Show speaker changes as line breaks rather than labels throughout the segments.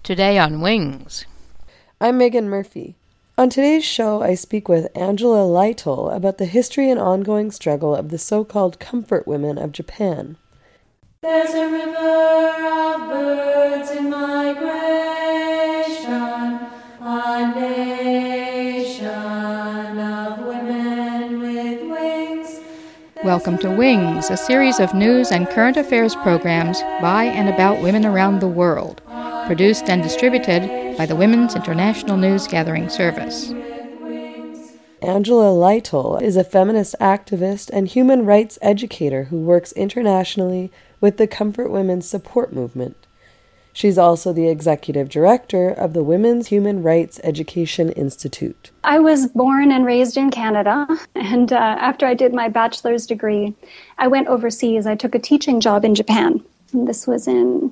Today on Wings.
I'm Megan Murphy. On today's show, I speak with Angela Lytle about the history and ongoing struggle of the so-called comfort women of Japan.
There's a river of birds in migration, a nation of women with wings.
Welcome to Wings, a series of news and current affairs programs by and about women around the world, produced and distributed by the Women's International News Gathering Service.
Angela Lytle is a feminist activist and human rights educator who works internationally with the Comfort Women's Support Movement. She's also the executive director of the Women's Human Rights Education Institute.
I was born and raised in Canada, and after I did my bachelor's degree, I went overseas. I took a teaching job in Japan. And this was in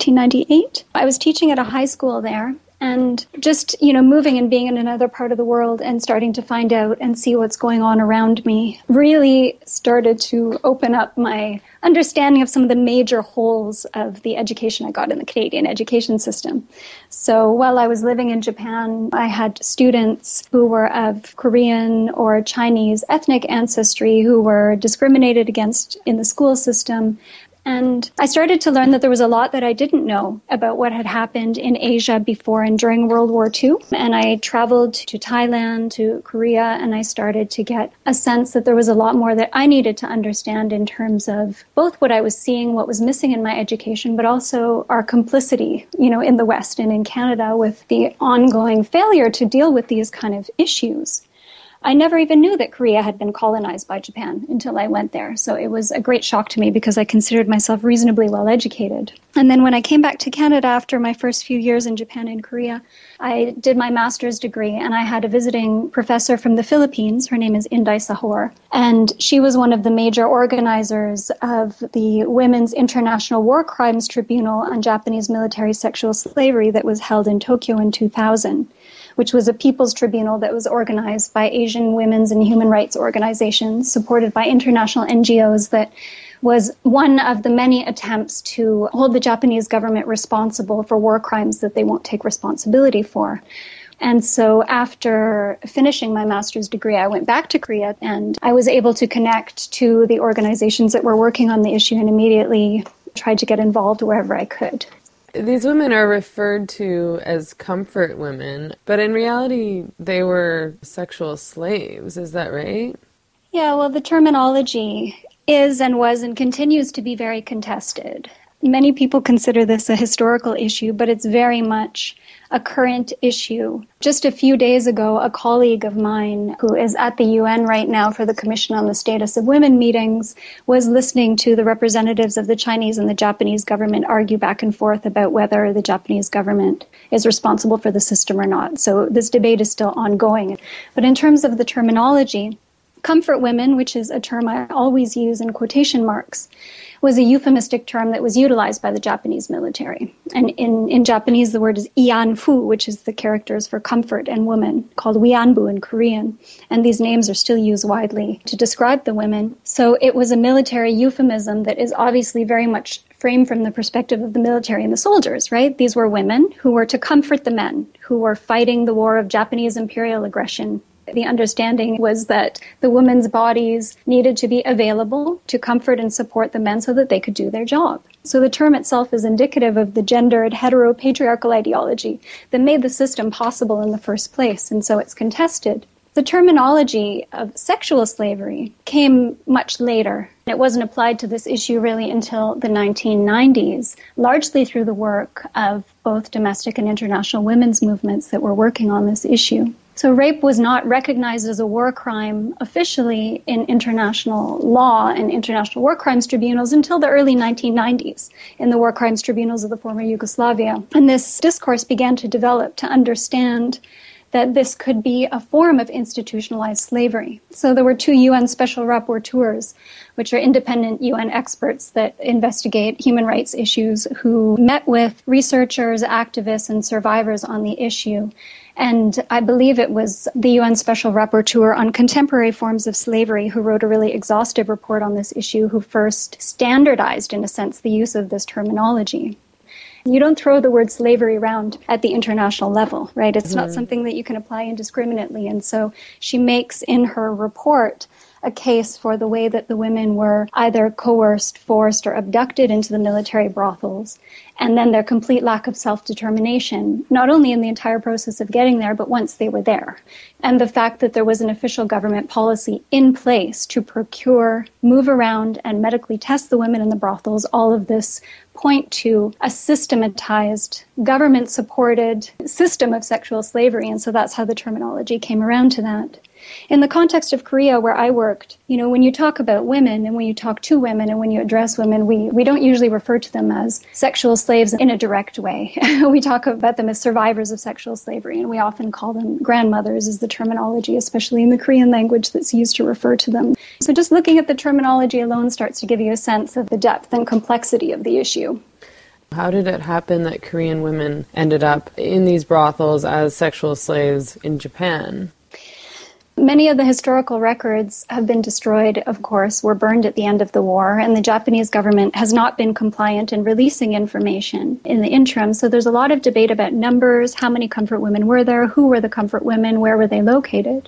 1998. I was teaching at a high school there, and just, moving and being in another part of the world and starting to find out and see what's going on around me really started to open up my understanding of some of the major holes of the education I got in the Canadian education system. So while I was living in Japan, I had students who were of Korean or Chinese ethnic ancestry who were discriminated against in the school system. And I started to learn that there was a lot that I didn't know about what had happened in Asia before and during World War II. And I traveled to Thailand, to Korea, and I started to get a sense that there was a lot more that I needed to understand in terms of both what I was seeing, what was missing in my education, but also our complicity, in the West and in Canada with the ongoing failure to deal with these kind of issues. I never even knew that Korea had been colonized by Japan until I went there. So it was a great shock to me because I considered myself reasonably well educated. And then when I came back to Canada after my first few years in Japan and Korea, I did my master's degree, and I had a visiting professor from the Philippines. Her name is Inday Sahor, and she was one of the major organizers of the Women's International War Crimes Tribunal on Japanese military sexual slavery that was held in Tokyo in 2000. Which was a people's tribunal that was organized by Asian women's and human rights organizations, supported by international NGOs, that was one of the many attempts to hold the Japanese government responsible for war crimes that they won't take responsibility for. And so after finishing my master's degree, I went back to Korea, and I was able to connect to the organizations that were working on the issue and immediately tried to get involved wherever I could.
These women are referred to as comfort women, but in reality, they were sexual slaves. Is that right?
Yeah, well, the terminology is and was and continues to be very contested. Many people consider this a historical issue, but it's very much a current issue. Just a few days ago, a colleague of mine who is at the UN right now for the Commission on the Status of Women meetings was listening to the representatives of the Chinese and the Japanese government argue back and forth about whether the Japanese government is responsible for the system or not. So this debate is still ongoing. But in terms of the terminology, comfort women, which is a term I always use in quotation marks, was a euphemistic term that was utilized by the Japanese military. And in Japanese, the word is ianfu, which is the characters for comfort and woman, called wianbu in Korean. And these names are still used widely to describe the women. So it was a military euphemism that is obviously very much framed from the perspective of the military and the soldiers, right? These were women who were to comfort the men who were fighting the war of Japanese imperial aggression. The understanding was that the women's bodies needed to be available to comfort and support the men so that they could do their job. So the term itself is indicative of the gendered, heteropatriarchal ideology that made the system possible in the first place, and so it's contested. The terminology of sexual slavery came much later. It wasn't applied to this issue really until the 1990s, largely through the work of both domestic and international women's movements that were working on this issue. So rape was not recognized as a war crime officially in international law and international war crimes tribunals until the early 1990s in the war crimes tribunals of the former Yugoslavia. And this discourse began to develop to understand that this could be a form of institutionalized slavery. So there were 2 UN special rapporteurs, which are independent UN experts that investigate human rights issues, who met with researchers, activists, and survivors on the issue. And I believe it was the UN Special Rapporteur on Contemporary Forms of Slavery who wrote a really exhaustive report on this issue, who first standardized, in a sense, the use of this terminology. You don't throw the word slavery around at the international level, right? It's not something that you can apply indiscriminately. And so she makes in her report a case for the way that the women were either coerced, forced, or abducted into the military brothels, and then their complete lack of self-determination, not only in the entire process of getting there, but once they were there. And the fact that there was an official government policy in place to procure, move around, and medically test the women in the brothels, all of this point to a systematized, government-supported system of sexual slavery. And so that's how the terminology came around to that. In the context of Korea, where I worked, when you talk about women and when you talk to women and when you address women, we don't usually refer to them as sexual slaves in a direct way. We talk about them as survivors of sexual slavery, and we often call them grandmothers is the terminology, especially in the Korean language that's used to refer to them. So just looking at the terminology alone starts to give you a sense of the depth and complexity of the issue.
How did it happen that Korean women ended up in these brothels as sexual slaves in Japan?
Many of the historical records have been destroyed, of course, were burned at the end of the war, and the Japanese government has not been compliant in releasing information in the interim. So there's a lot of debate about numbers, how many comfort women were there, who were the comfort women, where were they located.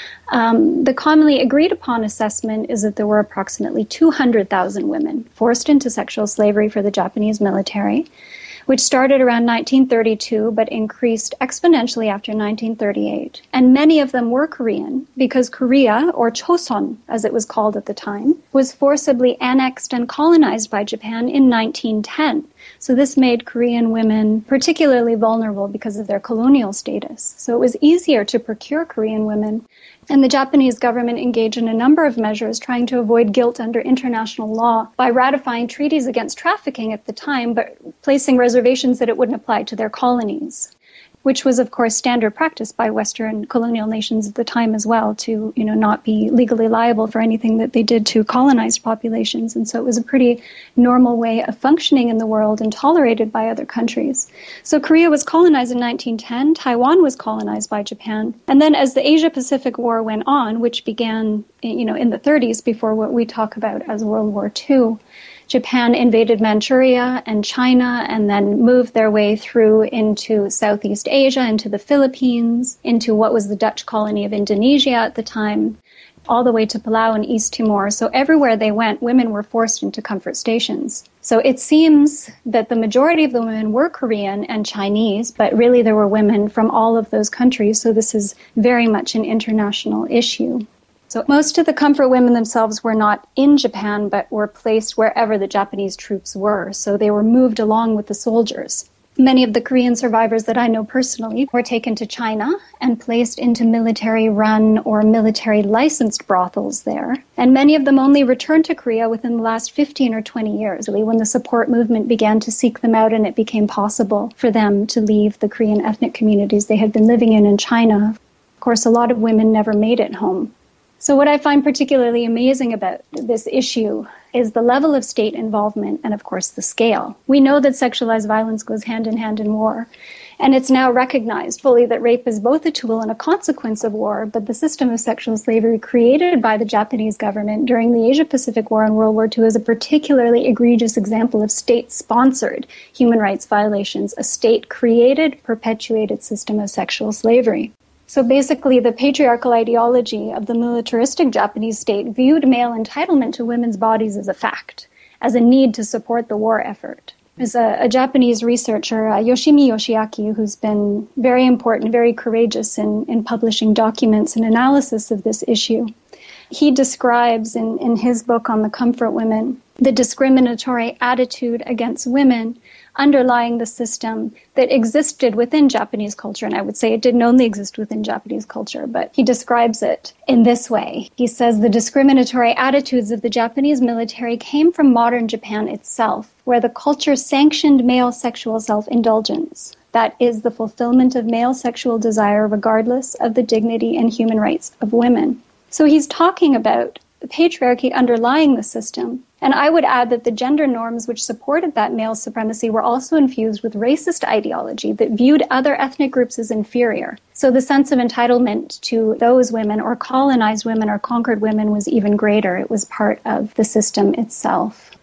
The commonly agreed upon assessment is that there were approximately 200,000 women forced into sexual slavery for the Japanese military, which started around 1932 but increased exponentially after 1938. And many of them were Korean because Korea, or Choson as it was called at the time, was forcibly annexed and colonized by Japan in 1910. So this made Korean women particularly vulnerable because of their colonial status. So it was easier to procure Korean women. And the Japanese government engaged in a number of measures trying to avoid guilt under international law by ratifying treaties against trafficking at the time, but placing reservations that it wouldn't apply to their colonies, which was, of course, standard practice by Western colonial nations at the time as well, to, not be legally liable for anything that they did to colonized populations. And so it was a pretty normal way of functioning in the world and tolerated by other countries. So Korea was colonized in 1910. Taiwan was colonized by Japan. And then as the Asia-Pacific War went on, which began, in the 30s before what we talk about as World War II, Japan invaded Manchuria and China and then moved their way through into Southeast Asia, into the Philippines, into what was the Dutch colony of Indonesia at the time, all the way to Palau and East Timor. So everywhere they went, women were forced into comfort stations. So it seems that the majority of the women were Korean and Chinese, but really there were women from all of those countries. So this is very much an international issue. So most of the comfort women themselves were not in Japan, but were placed wherever the Japanese troops were. So they were moved along with the soldiers. Many of the Korean survivors that I know personally were taken to China and placed into military-run or military-licensed brothels there. And many of them only returned to Korea within the last 15 or 20 years, really, when the support movement began to seek them out and it became possible for them to leave the Korean ethnic communities they had been living in China. Of course, a lot of women never made it home. So what I find particularly amazing about this issue is the level of state involvement and, of course, the scale. We know that sexualized violence goes hand in hand in war, and it's now recognized fully that rape is both a tool and a consequence of war, but the system of sexual slavery created by the Japanese government during the Asia-Pacific War and World War II is a particularly egregious example of state-sponsored human rights violations, a state-created, perpetuated system of sexual slavery. So basically, the patriarchal ideology of the militaristic Japanese state viewed male entitlement to women's bodies as a fact, as a need to support the war effort. There's a Japanese researcher, Yoshimi Yoshiaki, who's been very important, very courageous in publishing documents and analysis of this issue. He describes in his book on the comfort women the discriminatory attitude against women underlying the system that existed within Japanese culture. And I would say it didn't only exist within Japanese culture, but he describes it in this way. He says the discriminatory attitudes of the Japanese military came from modern Japan itself, where the culture sanctioned male sexual self-indulgence. That is the fulfillment of male sexual desire regardless of the dignity and human rights of women. So he's talking about the patriarchy underlying the system. And I would add that the gender norms which supported that male supremacy were also infused with racist ideology that viewed other ethnic groups as inferior. So the sense of entitlement to those women or colonized women or conquered women was even greater. It was part of the system itself.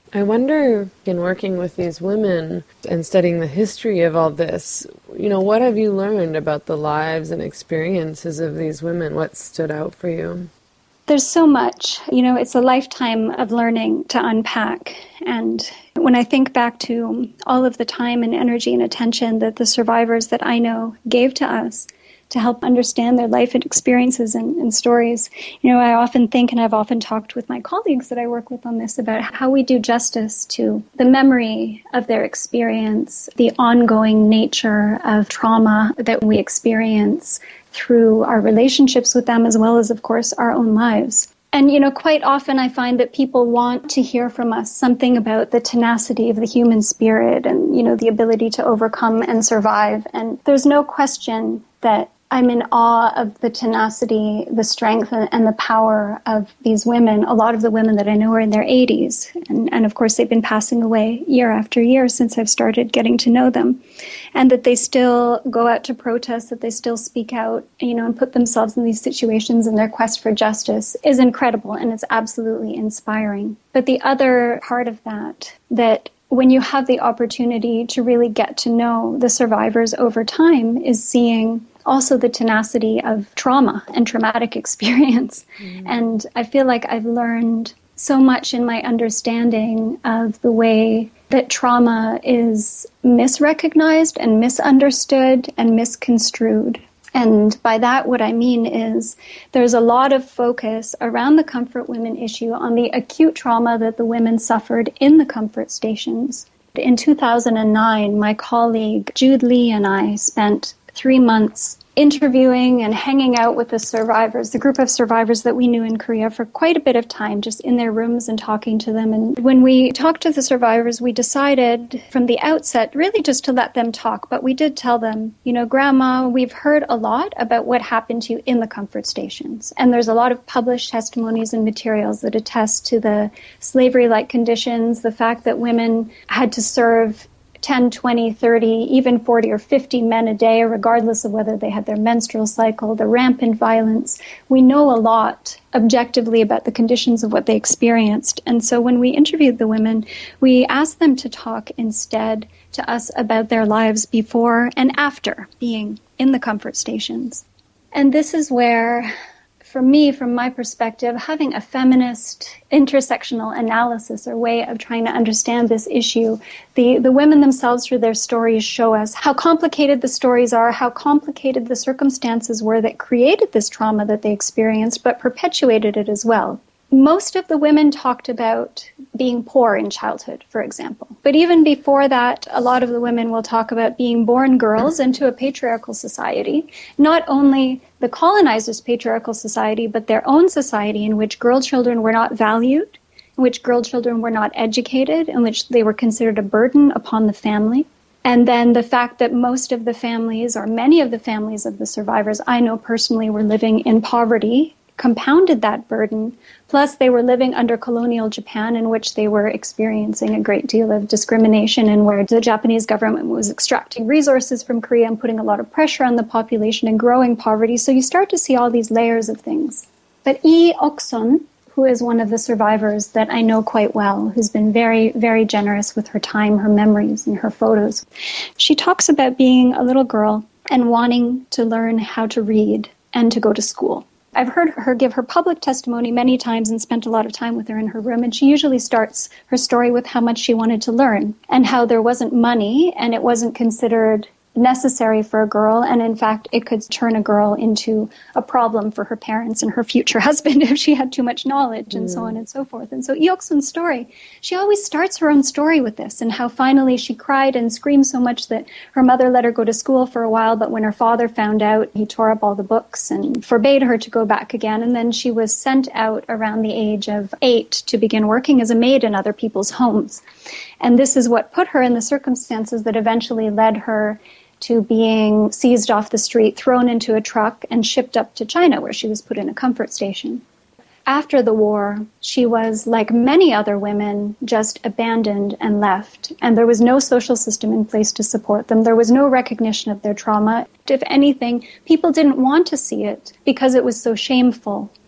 I wonder, in working with these women and studying the history of all this, what have you learned about the lives and experiences of these women? What stood out for you?
There's so much. It's a lifetime of learning to unpack. And when I think back to all of the time and energy and attention that the survivors that I know gave to us to help understand their life and experiences and stories, I often think, and I've often talked with my colleagues that I work with on this, about how we do justice to the memory of their experience, the ongoing nature of trauma that we experience through our relationships with them, as well as, of course, our own lives. And, quite often I find that people want to hear from us something about the tenacity of the human spirit and, the ability to overcome and survive. And there's no question that I'm in awe of the tenacity, the strength, and the power of these women. A lot of the women that I know are in their 80s. And of course, they've been passing away year after year since I've started getting to know them. And that they still go out to protest, that they still speak out, and put themselves in these situations in their quest for justice is incredible, and it's absolutely inspiring. But the other part of that when you have the opportunity to really get to know the survivors over time, is seeing also the tenacity of trauma and traumatic experience. And I feel like I've learned so much in my understanding of the way that trauma is misrecognized and misunderstood and misconstrued. And by that, what I mean is there's a lot of focus around the Comfort Women issue on the acute trauma that the women suffered in the comfort stations. In 2009, my colleague Jude Lee and I spent 3 months interviewing and hanging out with the survivors, the group of survivors that we knew in Korea, for quite a bit of time, just in their rooms and talking to them. And when we talked to the survivors, we decided from the outset really just to let them talk. But we did tell them, Grandma, we've heard a lot about what happened to you in the comfort stations. And there's a lot of published testimonies and materials that attest to the slavery-like conditions, the fact that women had to serve 10, 20, 30, even 40 or 50 men a day, regardless of whether they had their menstrual cycle, the rampant violence. We know a lot objectively about the conditions of what they experienced. And so when we interviewed the women, we asked them to talk instead to us about their lives before and after being in the comfort stations. And this is where, for me, from my perspective, having a feminist intersectional analysis or way of trying to understand this issue, the women themselves through their stories show us how complicated the stories are, how complicated the circumstances were that created this trauma that they experienced, but perpetuated it as well. Most of the women talked about being poor in childhood, for example. But even before that, a lot of the women will talk about being born girls into a patriarchal society, not only the colonizers' patriarchal society, but their own society in which girl children were not valued, in which girl children were not educated, in which they were considered a burden upon the family. And then the fact that most of the families, or many of the families of the survivors I know personally, were living in poverty, compounded that burden. Plus, they were living under colonial Japan, in which they were experiencing a great deal of discrimination, and where the Japanese government was extracting resources from Korea and putting a lot of pressure on the population and growing poverty. So you start to see all these layers of things. But Lee Ok-sun, who is one of the survivors that I know quite well, who's been very, very generous with her time, her memories, and her photos, she talks about being a little girl and wanting to learn how to read and to go to school. I've heard her give her public testimony many times and spent a lot of time with her in her room, and she usually starts her story with how much she wanted to learn and how there wasn't money and it wasn't considered necessary for a girl, and in fact it could turn a girl into a problem for her parents and her future husband if she had too much knowledge, and so on and so forth. And so Lee Ok-sun's story, she always starts her own story with this, and how finally she cried and screamed so much that her mother let her go to school for a while, but when her father found out, he tore up all the books and forbade her to go back again, and then she was sent out around the age of 8 to begin working as a maid in other people's homes. And this is what put her in the circumstances that eventually led her to being seized off the street, thrown into a truck, and shipped up to China, where she was put in a comfort station. After the war, she was, like many other women, just abandoned and left. And there was no social system in place to support them. There was no recognition of their trauma. If anything, people didn't want to see it because it was so shameful.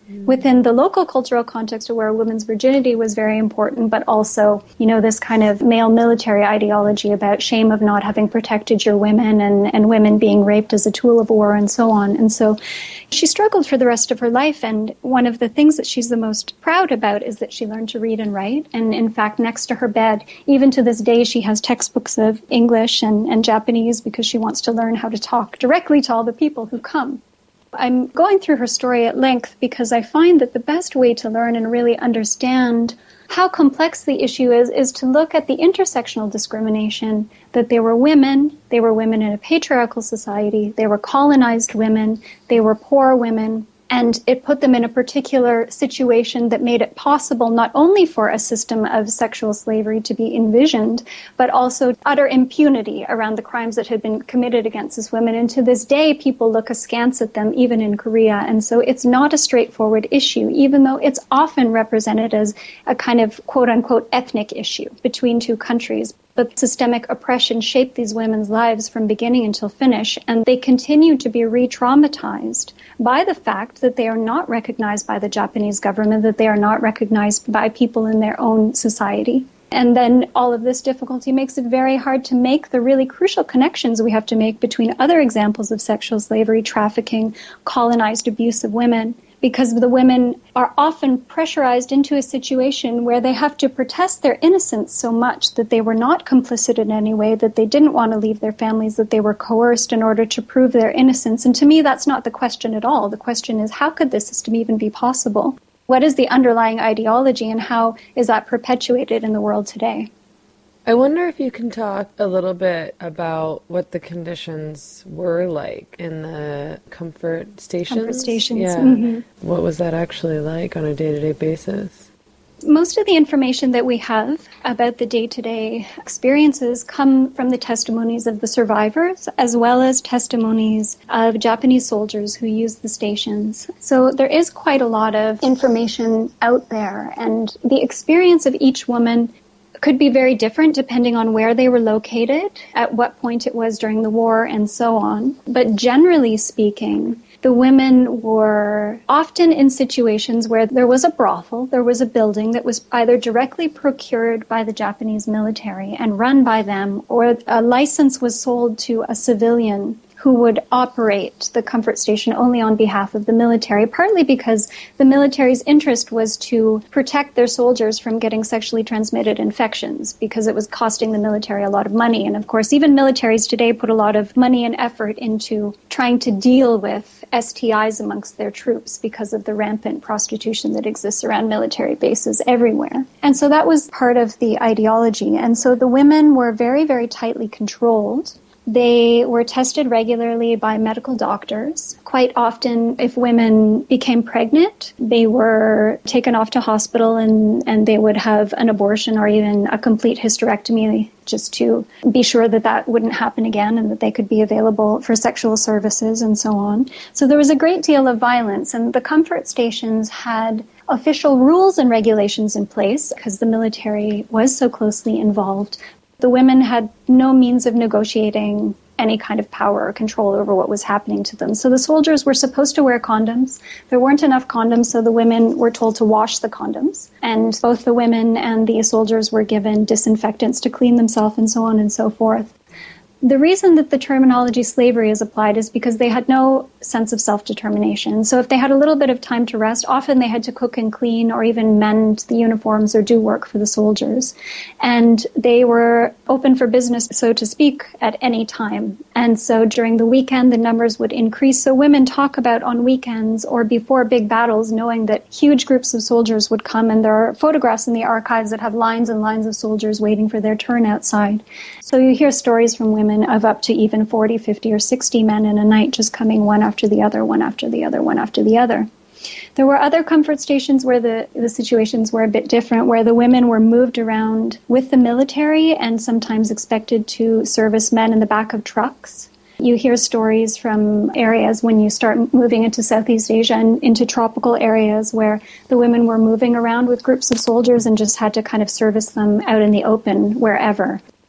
within the local cultural context of where women's virginity was very important, but also, this kind of male military ideology about shame of not having protected your women and women being raped as a tool of war and so on. And so she struggled for the rest of her life. And one of the things that she's the most proud about is that she learned to read and write. And in fact, next to her bed, even to this day, she has textbooks of English and Japanese because she wants to learn how to talk directly to all the people who come. I'm going through her story at length because I find that the best way to learn and really understand how complex the issue is to look at the intersectional discrimination, that they were women in a patriarchal society, they were colonized women, they were poor women, and it put them in a particular situation that made it possible not only for a system of sexual slavery to be envisioned, but also utter impunity around the crimes that had been committed against these women. And to this day, people look askance at them, even in Korea. And so it's not a straightforward issue, even though it's often represented as a kind of quote-unquote ethnic issue between two countries. But systemic oppression shaped these women's lives from beginning until finish, and they continue to be re-traumatized by the fact that they are not recognized by the Japanese government, that they are not recognized by people in their own society. And then all of this difficulty makes it very hard to make the really crucial connections we have to make between other examples of sexual slavery, trafficking, colonized abuse of women, because the women are often pressurized into a situation where they have to protest their innocence so much that they were not complicit in any way, that they didn't want to leave their families, that they were coerced in order to prove their innocence. And to me, that's not the question at all. The question is, how could this system even be possible? What is the underlying ideology, and how is that perpetuated in the world today?
I wonder if you can talk a little bit about what the conditions were like in the comfort stations.
Comfort stations.
Yeah.
Mm-hmm.
What was that actually like on a day-to-day basis?
Most of the information that we have about the day-to-day experiences come from the testimonies of the survivors, as well as testimonies of Japanese soldiers who used the stations. So there is quite a lot of information out there, and the experience of each woman could be very different depending on where they were located, at what point it was during the war, and so on. But generally speaking, the women were often in situations where there was a brothel, there was a building that was either directly procured by the Japanese military and run by them, or a license was sold to a civilian who would operate the comfort station only on behalf of the military, partly because the military's interest was to protect their soldiers from getting sexually transmitted infections, because it was costing the military a lot of money. And of course, even militaries today put a lot of money and effort into trying to deal with STIs amongst their troops because of the rampant prostitution that exists around military bases everywhere. And so that was part of the ideology. And so the women were very, very tightly controlled. They were tested regularly by medical doctors. Quite often, if women became pregnant, they were taken off to hospital and they would have an abortion or even a complete hysterectomy just to be sure that that wouldn't happen again and that they could be available for sexual services and so on. So there was a great deal of violence, and the comfort stations had official rules and regulations in place because the military was so closely involved. The women had no means of negotiating any kind of power or control over what was happening to them. So the soldiers were supposed to wear condoms. There weren't enough condoms, so the women were told to wash the condoms. And both the women and the soldiers were given disinfectants to clean themselves and so on and so forth. The reason that the terminology slavery is applied is because they had no sense of self-determination. So if they had a little bit of time to rest, often they had to cook and clean or even mend the uniforms or do work for the soldiers. And they were open for business, so to speak, at any time. And so during the weekend, the numbers would increase. So women talk about on weekends or before big battles, knowing that huge groups of soldiers would come. And there are photographs in the archives that have lines and lines of soldiers waiting for their turn outside. So you hear stories from women of up to even 40, 50, or 60 men in a night just coming one after the other, one after the other, one after the other. There were other comfort stations where the situations were a bit different, where the women were moved around with the military and sometimes expected to service men in the back of trucks. You hear stories from areas when you start moving into Southeast Asia and into tropical areas where the women were moving around with groups of soldiers and just had to kind of service them out in the open wherever.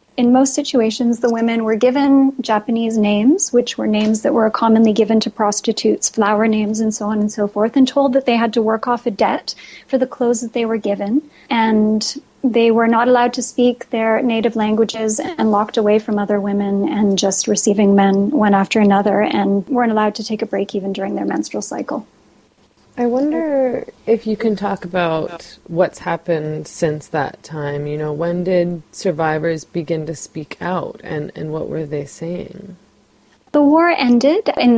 In most situations, the women were given Japanese names, which were names that were commonly given to prostitutes, flower names and so on and so forth, and told that they had to work off a debt for the clothes that they were given. And they were not allowed to speak their native languages and locked away from other women and just receiving men one after another, and weren't allowed to take a break even during their menstrual cycle.
I wonder if you can talk about what's happened since that time. You know, when did survivors begin to speak out, and what were they saying?
The war ended in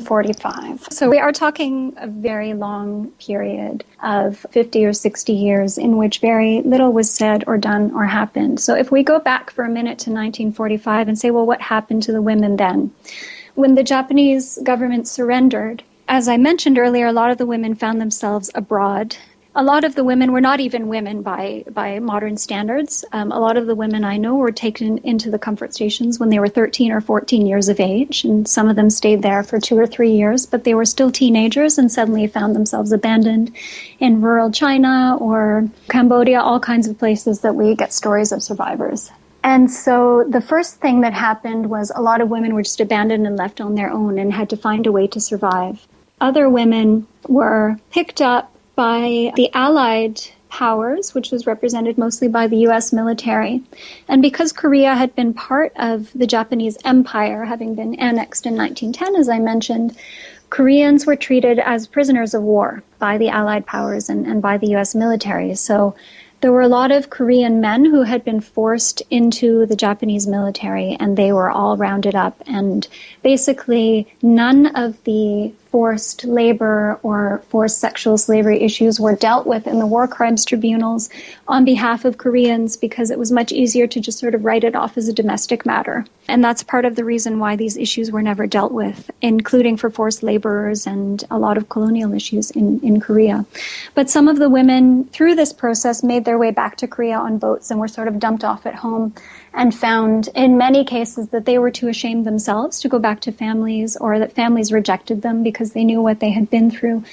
1945. So we are talking a very long period of 50 or 60 years in which very little was said or done or happened. So if we go back for a minute to 1945 and say, well, what happened to the women then? When the Japanese government surrendered, as I mentioned earlier, a lot of the women found themselves abroad. A lot of the women were not even women by modern standards. A lot of the women I know were taken into the comfort stations when they were 13 or 14 years of age, and some of them stayed there for 2 or 3 years, but they were still teenagers and suddenly found themselves abandoned in rural China or Cambodia, all kinds of places that we get stories of survivors. And so the first thing that happened was a lot of women were just abandoned and left on their own and had to find a way to survive. Other women were picked up by the Allied powers, which was represented mostly by the U.S. military. And because Korea had been part of the Japanese Empire, having been annexed in 1910, as I mentioned, Koreans were treated as prisoners of war by the Allied powers and by the U.S. military. So there were a lot of Korean men who had been forced into the Japanese military, and they were all rounded up. And basically, none of the forced labor or forced sexual slavery issues were dealt with in the war crimes tribunals on behalf of Koreans, because it was much easier to just sort of write it off as a domestic matter. And that's part of the reason why these issues were never dealt with, including for forced laborers and a lot of colonial issues in Korea. But some of the women, through this process, made their way back to Korea on boats and were sort of dumped off at home, and found in many cases that they were too ashamed themselves to go back to families, or that families rejected them because they knew what they had been through.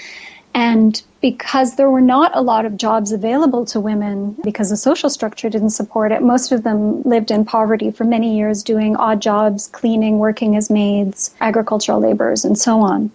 And because there were not a lot of jobs available to women, because the social structure didn't support it, most of them lived in poverty for many years, doing odd jobs, cleaning, working as maids, agricultural laborers, and so on.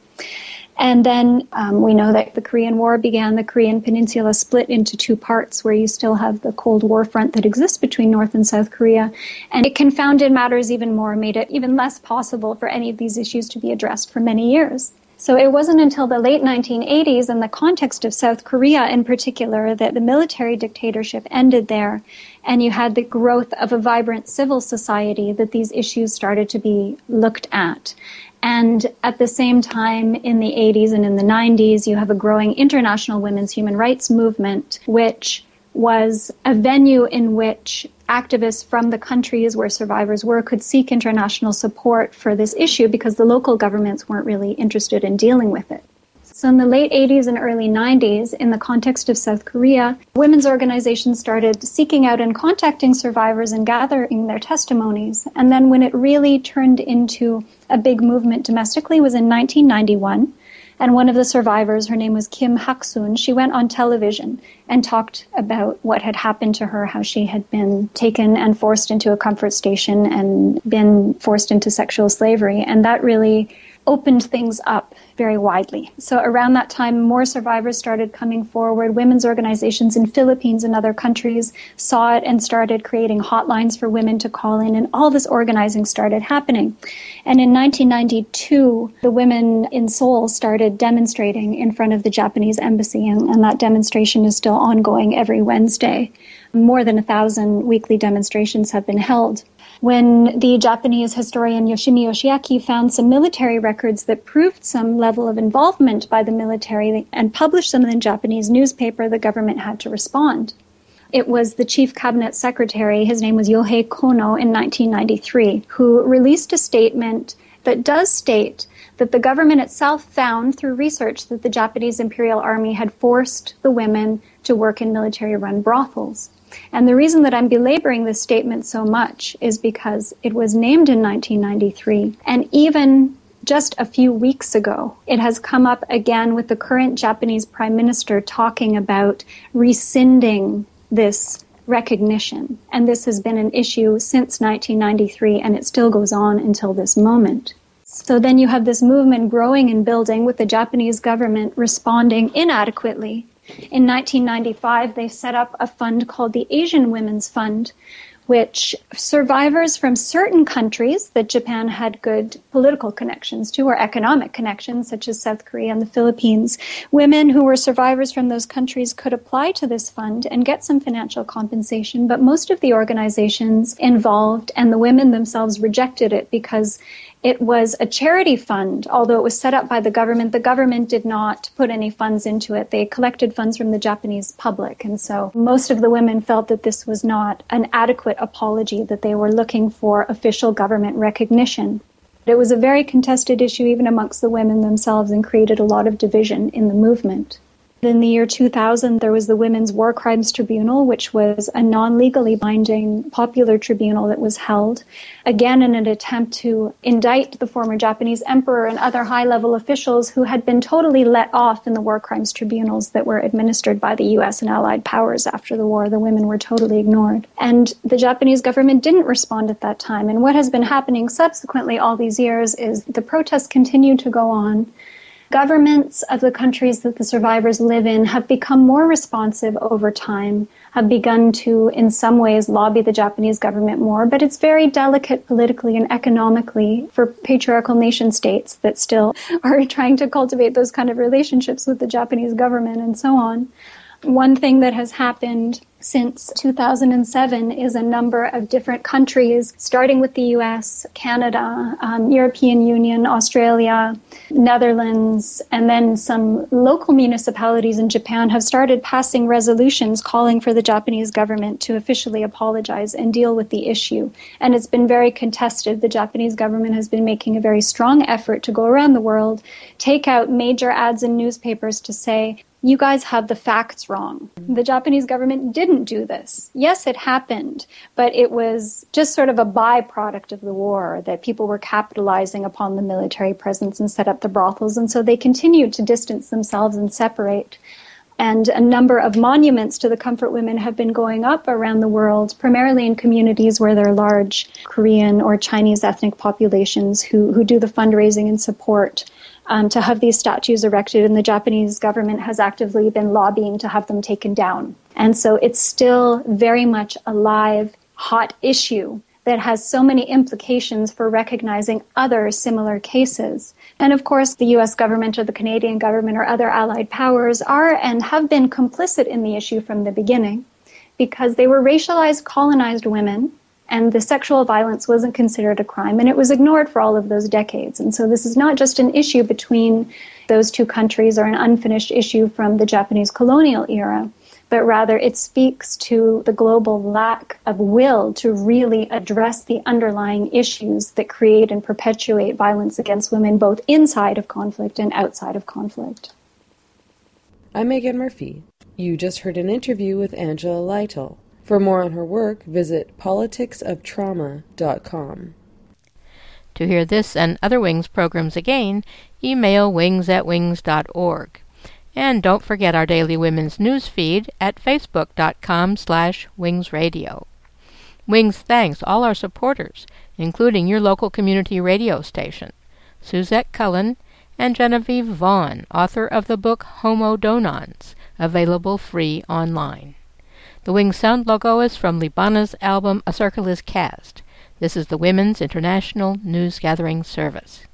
And then we know that the Korean War began. The Korean Peninsula split into two parts, where you still have the Cold War front that exists between North and South Korea. And it confounded matters even more, made it even less possible for any of these issues to be addressed for many years. So it wasn't until the late 1980s, in the context of South Korea in particular, that the military dictatorship ended there, and you had the growth of a vibrant civil society, that these issues started to be looked at. And at the same time, in the 80s and in the 90s, you have a growing international women's human rights movement, which was a venue in which activists from the countries where survivors were could seek international support for this issue, because the local governments weren't really interested in dealing with it. So in the late 80s and early 90s, in the context of South Korea, women's organizations started seeking out and contacting survivors and gathering their testimonies. And then when it really turned into a big movement domestically was in 1991. And one of the survivors, her name was Kim Hak-soon, she went on television and talked about what had happened to her, how she had been taken and forced into a comfort station and been forced into sexual slavery. And that really opened things up very widely. So around that time, more survivors started coming forward. Women's organizations in Philippines and other countries saw it and started creating hotlines for women to call in, and all this organizing started happening. And in 1992, the women in Seoul started demonstrating in front of the Japanese embassy, and that demonstration is still ongoing every Wednesday. More than 1,000 weekly demonstrations have been held. When the Japanese historian Yoshimi Yoshiaki found some military records that proved some level of involvement by the military and published them in the Japanese newspaper, the government had to respond. It was the chief cabinet secretary, his name was Yohei Kono, in 1993, who released a statement that does state that the government itself found through research that the Japanese Imperial Army had forced the women to work in military-run brothels. And the reason that I'm belaboring this statement so much is because it was named in 1993, and even just a few weeks ago, it has come up again with the current Japanese Prime Minister talking about rescinding this recognition. And this has been an issue since 1993, and it still goes on until this moment. So then you have this movement growing and building with the Japanese government responding inadequately. In 1995, they set up a fund called the Asian Women's Fund, which survivors from certain countries that Japan had good political connections to or economic connections, such as South Korea and the Philippines, women who were survivors from those countries could apply to this fund and get some financial compensation. But most of the organizations involved and the women themselves rejected it because it was a charity fund. Although it was set up by the government did not put any funds into it. They collected funds from the Japanese public. And so most of the women felt that this was not an adequate apology, that they were looking for official government recognition. It was a very contested issue even amongst the women themselves and created a lot of division in the movement. In the year 2000, there was the Women's War Crimes Tribunal, which was a non-legally binding popular tribunal that was held, again in an attempt to indict the former Japanese emperor and other high-level officials who had been totally let off in the war crimes tribunals that were administered by the U.S. and Allied powers after the war. The women were totally ignored. And the Japanese government didn't respond at that time. And what has been happening subsequently all these years is the protests continue to go on. Governments of the countries that the survivors live in have become more responsive over time, have begun to, in some ways, lobby the Japanese government more, but it's very delicate politically and economically for patriarchal nation states that still are trying to cultivate those kind of relationships with the Japanese government and so on. One thing that has happened since 2007 is a number of different countries, starting with the US, Canada, European Union, Australia, Netherlands, and then some local municipalities in Japan have started passing resolutions calling for the Japanese government to officially apologize and deal with the issue. And it's been very contested. The Japanese government has been making a very strong effort to go around the world, take out major ads in newspapers to say, you guys have the facts wrong. The Japanese government didn't do this. Yes, it happened, but it was just sort of a byproduct of the war, that people were capitalizing upon the military presence and set up the brothels, and so they continued to distance themselves and separate. And a number of monuments to the comfort women have been going up around the world, primarily in communities where there are large Korean or Chinese ethnic populations who do the fundraising and support to have these statues erected, and the Japanese government has actively been lobbying to have them taken down. And so it's still very much a live, hot issue that has so many implications for recognizing other similar cases. And of course, the U.S. government or the Canadian government or other allied powers are and have been complicit in the issue from the beginning because they were racialized, colonized women, and the sexual violence wasn't considered a crime, and it was ignored for all of those decades. And so this is not just an issue between those two countries or an unfinished issue from the Japanese colonial era, but rather it speaks to the global lack of will to really address the underlying issues that create and perpetuate violence against women both inside of conflict and outside of conflict.
I'm Megan Murphy. You just heard an interview with Angela Lytle. For more on her work, visit politicsoftrauma.com.
To hear this and other WINGS programs again, email wings@wings.org. And don't forget our daily women's news feed at facebook.com/wingsradio. WINGS thanks all our supporters, including your local community radio station, Suzette Cullen and Genevieve Vaughn, author of the book Homo Donans, available free online. The WINGS sound logo is from Libana's album A Circle is Cast. This is the Women's International News Gathering Service.